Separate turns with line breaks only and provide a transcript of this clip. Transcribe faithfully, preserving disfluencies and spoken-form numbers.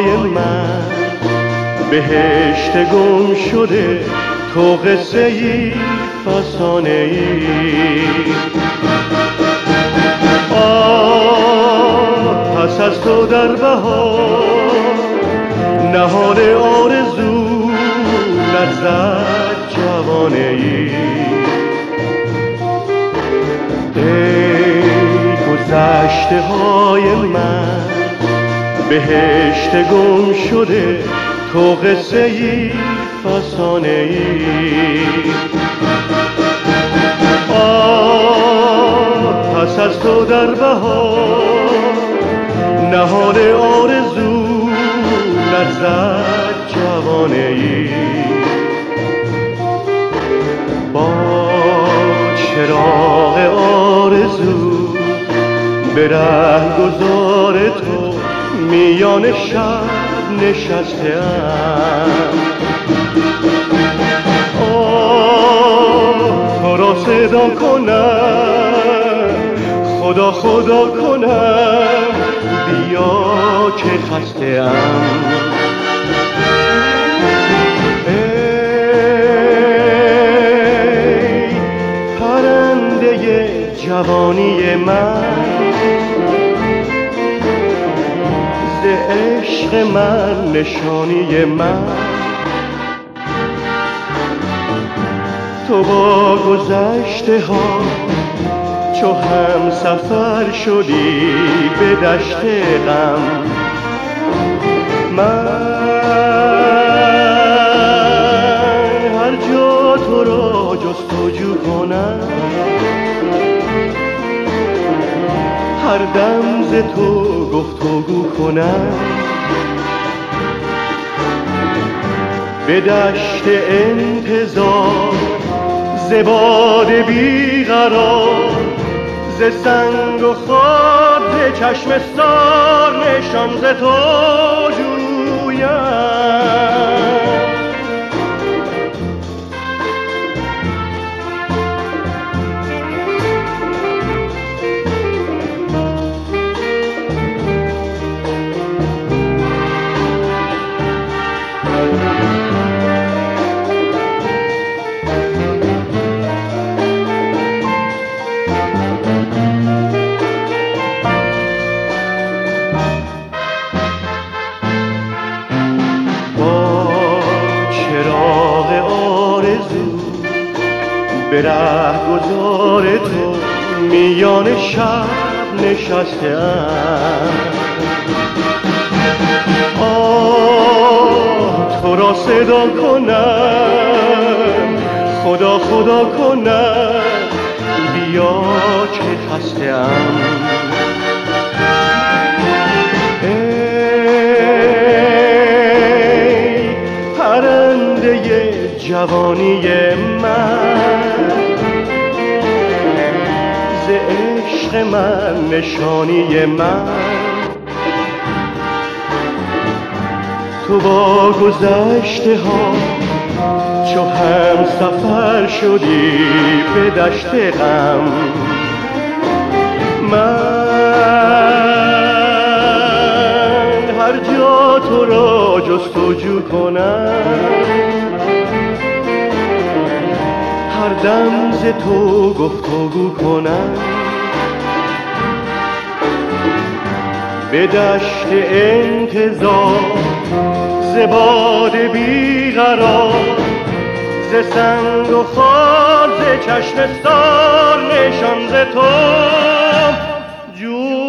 های من، بهشت گم شده تو قصه ای فسانه ای. آه پس از تو در بهار نهال آرزو لرزد جوانه ای. ای گذشته های من، بهشت گم شده تو قصه ای فسانه ای. آه پس از تو در بهار نهال آرزو لرزد جوانه ای. با چراغ آرزو به رهگذار تو میان شب نشسته‌ام. آه تو را صدا کنم، خدا خدا کنم، بیا که خسته‌ام. ای پرنده جوانی من، ز عشق من نشانی من، تو با گذشته ها چو هم سفر شدی به دشت غم. من هر جا تو را جستجو کنم، هر دم ز تو گفتگو کنم، به دشت انتظار ز باد بیقرار، ز سنگ و خار ز چشم سار نشان ز تو جویم. به رهگذار تو میان شب نشسته‌ام. آه تو را صدا کنم، خدا خدا کنم، بیا که خسته‌ام. ای پرنده جوانی من، ز عشق من نشانی من، تو با گذشته ها چو هم سفر شدی به دشت غم. من هر جا تو را جستجو کنم، هر دم ز تو گفتگو کنم، به دشت انتظار ز باد بیقرار، ز سنگ و خار ز چشم سار نشان ز تو جو